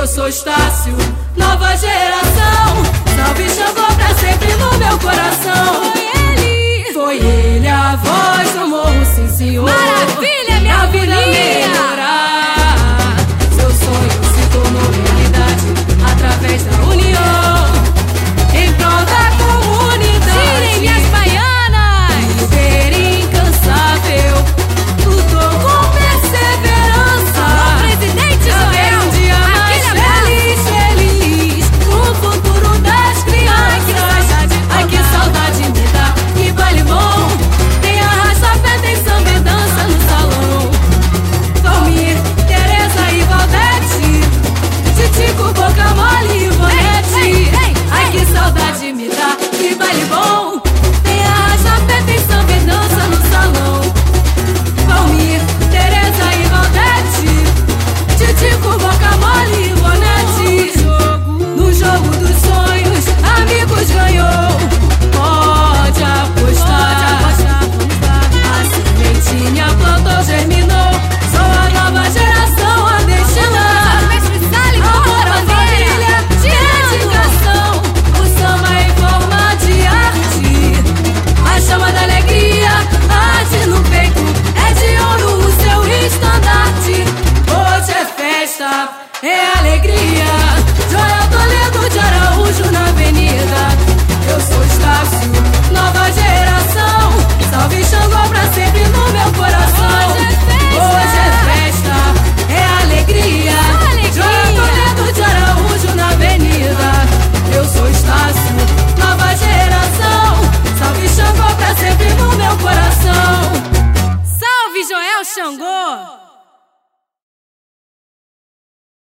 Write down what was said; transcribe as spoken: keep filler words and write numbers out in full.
sou Estácio, nova geração. Salve Xangô pra sempre no meu coração. Foi ele, foi ele a voz do morro, sim senhor. Maravilha, minha vida melhorar. Seu sonho se tornou realidade através da união, em prol da comunidade. Tirem minhas baianas. Líder incansável, lutou com perseverança. Alô, presidente Joel, um dia mais feliz, feliz, no futuro das crianças. Ai, que saudade me dá, que baile bom. Tem arrasta-pé, tem samba e dança no salão. Valmir, Tereza e Valdete, Titico, Boca Mole e Bonete. Ai, que saudade me dá, que baile bom. Tem arrasta-pé, tem samba e dança no salão. Valmir, Tereza e Valdete, Titico, Boca Mole e Bonete. No jogo dos sonhos, amigos ganhou. Pode apostar, a sementinha plantou, germinou. Sou a nova geração a destilar. Amor, a família, dedicação. O samba em forma de arte. A chama da alegria arde no peito. É de ouro o seu estandarte. Hoje é festa, é alegria. Joel Toledo de Araújo na avenida. Eu sou Estácio, nova geração. Salve Xangô pra sempre no meu coração. Hoje é festa, é alegria. Joel Toledo de Araújo na avenida. Eu sou Estácio, nova geração. Salve Xangô pra sempre no meu coração. Salve Joel Xangô.